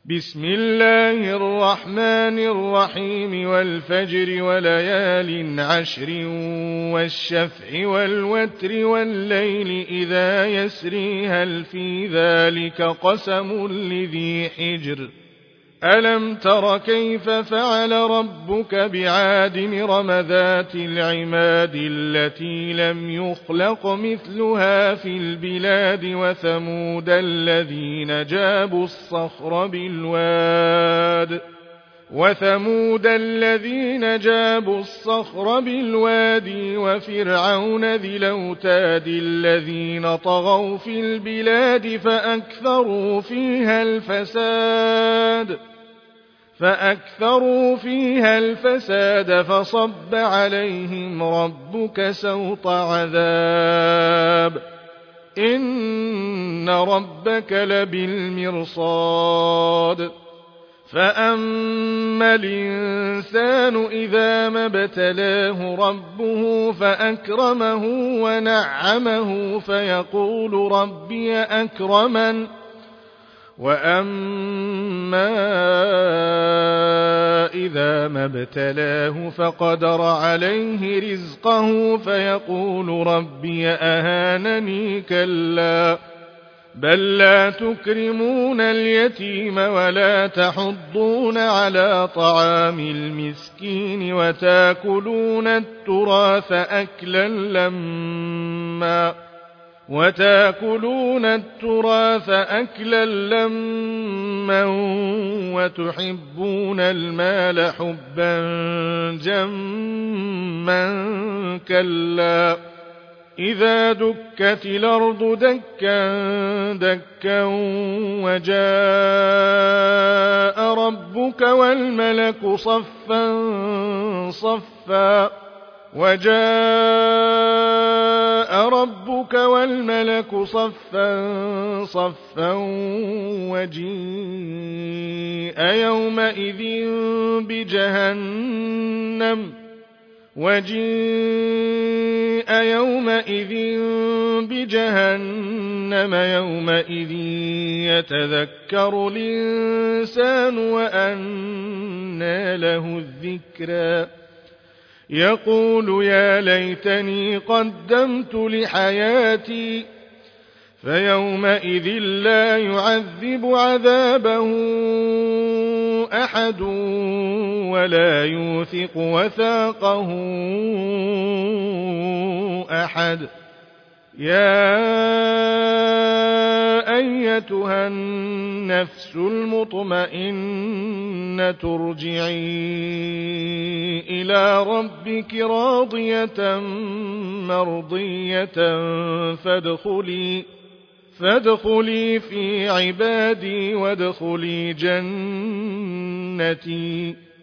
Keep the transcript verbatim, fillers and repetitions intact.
بسم الله الرحمن الرحيم والفجر وليال عشر والشفع والوتر والليل إذا يسري هل في ذلك قسم لذي حجر ألم تر كيف فعل ربك بعاد إرم ذات العماد التي لم يخلق مثلها في البلاد وثمود الذين جابوا الصخر بالواد وثمود الذين جابوا الصخر بالوادي وفرعون ذي الأوتاد الذين طغوا في البلاد فأكثروا فيها الفساد فأكثروا فيها الفساد فصب عليهم ربك سوط عذاب إن ربك لبالمرصاد فأما الإنسان إذا ما ابتلاه ربه فأكرمه ونعمه فيقول ربي أكرمن وأما إذا ما ابتلاه فقدر عليه رزقه فيقول ربي أهانني كلا بل لا تكرمون اليتيم ولا تحضون على طعام المسكين وتاكلون التراث أكلا لما وتاكلون التراث أكلا لما وتحبون المال حبا جما كلا إذا دكت الأرض دكا دكا وجاء ربك والملك صفا صفا وجاء ربك والملك صفا صفا وجيء يومئذ بجهنم وجيء يومئذ بجهنم يومئذ يتذكر الإنسان وأنى له الذكرى يقول يا ليتني قدمت لحياتي فيومئذ لا يعذب عذابه أحد ولا يوثق وثاقه أحد يا أيتها النفس المطمئنة ارجعي إلى ربك راضية مرضية فادخلي فادخلي في عبادي وادخلي جنتي